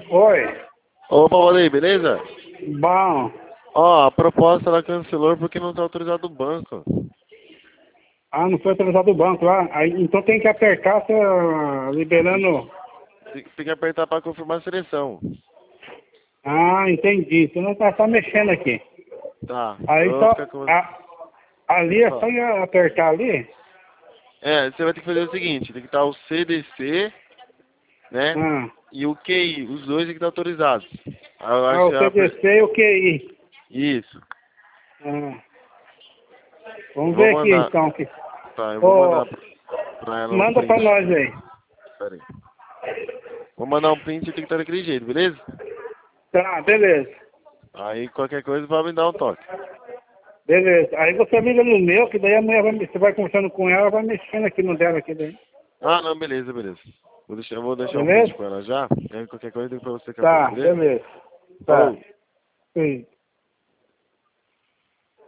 Oi. Opa, Valei, beleza? Bom. Ó, a proposta ela cancelou porque não tá autorizado o banco. Ah, não foi autorizado o banco lá. Aí, então tem que apertar, liberando. Tem que apertar pra confirmar a seleção. Ah, entendi. Então não tá mexendo aqui. Tá, Aí eu vou só. ficar com... Ali é só ir apertar ali? É, você vai ter que fazer o seguinte, tem que estar o CDC, né? Ah, E o QI, os dois tem que estar autorizados. Aí eu acho o que CDC e o QI. Isso. Ah, Eu vamos vou ver aqui mandar. então. Tá, eu vou Ô, mandar pra ela um manda pra print. nós aí. Pera aí. Vou mandar um print e tem que estar daquele jeito, beleza? Tá, beleza. Aí qualquer coisa vai me dar um toque. Beleza. Aí você liga no meu, que daí a mulher você vai conversando com ela, vai mexendo aqui no dela aqui daí. Ah, não, beleza, beleza. Vou deixar um Beleza? print com ela já. E aí qualquer coisa eu digo pra você que eu Tá, beleza? beleza. Tá. Falou. Sim.